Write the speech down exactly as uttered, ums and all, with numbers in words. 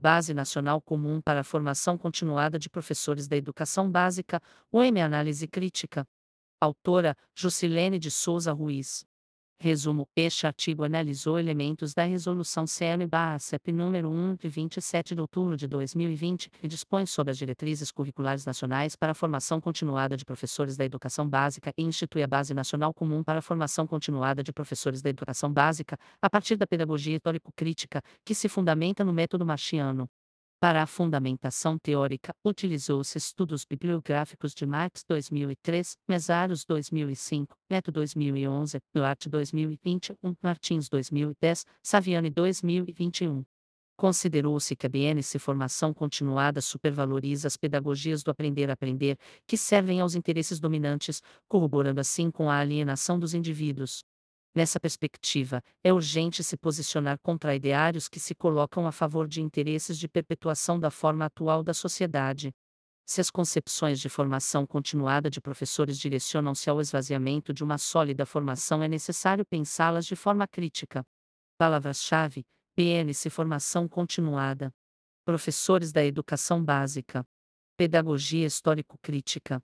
Base Nacional Comum para a Formação Continuada de Professores da Educação Básica, U M Análise Crítica. Autora, Jusilene de Souza Ruiz. Resumo: este artigo analisou elementos da Resolução C N-C P número um, de vinte e sete de outubro de dois mil e vinte, que dispõe sobre as diretrizes curriculares nacionais para a formação continuada de professores da educação básica e institui a Base Nacional Comum para a Formação Continuada de Professores da Educação Básica, a partir da pedagogia histórico-crítica, que se fundamenta no método marxiano. Para a fundamentação teórica, utilizou-se estudos bibliográficos de Marx dois mil e três, Mesaros dois mil e cinco, Neto dois mil e onze, Duarte dois mil e vinte e um, Martins dois mil e dez, Saviani dois mil e vinte e um. Considerou-se que a B N C Formação Continuada supervaloriza as pedagogias do aprender-aprender, que servem aos interesses dominantes, corroborando assim com a alienação dos indivíduos. Nessa perspectiva, é urgente se posicionar contra ideários que se colocam a favor de interesses de perpetuação da forma atual da sociedade. Se as concepções de formação continuada de professores direcionam-se ao esvaziamento de uma sólida formação, é necessário pensá-las de forma crítica. Palavras-chave: B N C Formação Continuada. Professores da Educação Básica. Pedagogia Histórico-Crítica.